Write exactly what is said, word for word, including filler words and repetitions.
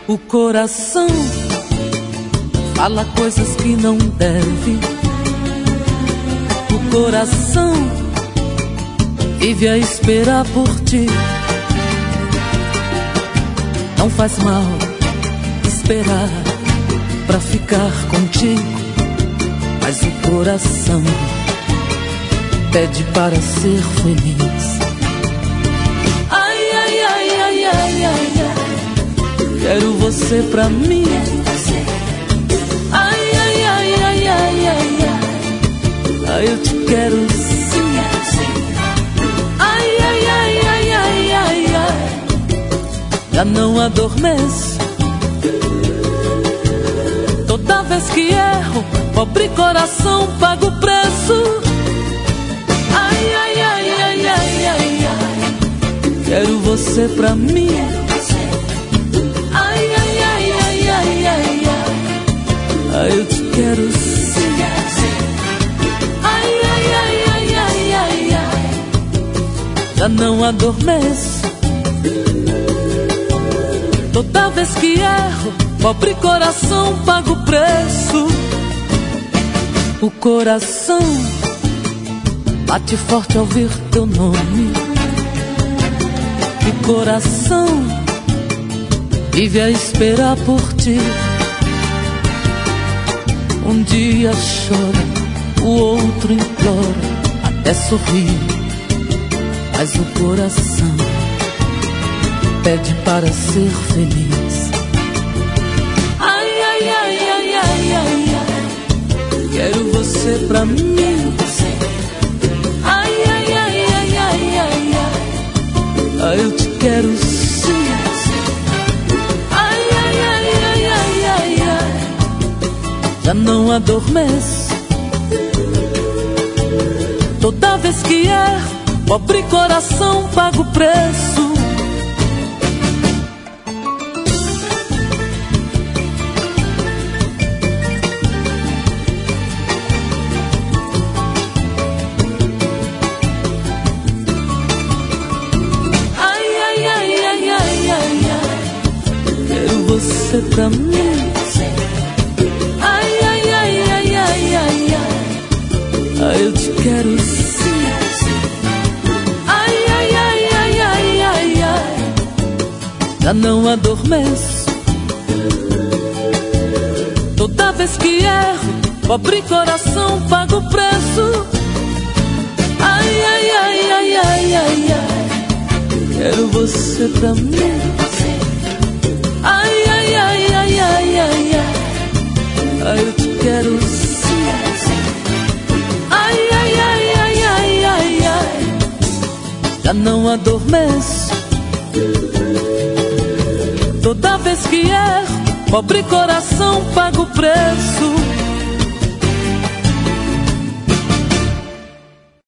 O coração fala coisas que não deve. O coração vive a esperar por ti. Não faz mal esperar pra ficar contigo, mas o coração pede para ser feliz. Ai, ai, ai, ai, ai, ai, ai. Quero você pra mim. Ai, ai, ai, ai, ai, ai, ai. Ai, eu te quero sim. Ai, ai, ai, ai, ai, ai, ai. Já não adormeço. Toda vez que erro, pobre coração paga o preço. Ai, ai, ai, ai, ai, ai, ai. Quero você pra mim. Ai, ai, ai, ai, ai, ai, ai. Ai, eu te quero sim. Ai, ai, ai, ai, ai, ai, ai. Já não adormeço. Toda vez que erro, pobre coração paga o preço. O coração bate forte ao ouvir teu nome. O coração vive a esperar por ti. Um dia chora, o outro implora, até sorrir, mas o coração pede para ser feliz. Ai, ai, ai, ai, ai, ai, ai. Quero você pra mim. Ai, ai, ai, ai, ai, ai, ai. Ai, eu te quero sim. Ai, ai, ai, ai, ai, ai, ai. Já não adormeço. Toda vez que erro, pobre coração paga o preço. Você pra mim. Ai, ai, ai, ai, ai, ai, ai. Ai, eu te quero sim. Ai, ai, ai, ai, ai, ai, ai. Já não adormeço. Toda vez que erro, pobre coração paga o preço. Ai, ai, ai, ai, ai, ai, ai. Quero você pra mim. Ai, ai, ai, ai, ai, ai, ai. Ai, eu te quero sim. Ai, ai, ai, ai, ai, ai, ai. Já não adormeço. Toda vez que erro, pobre coração paga o preço.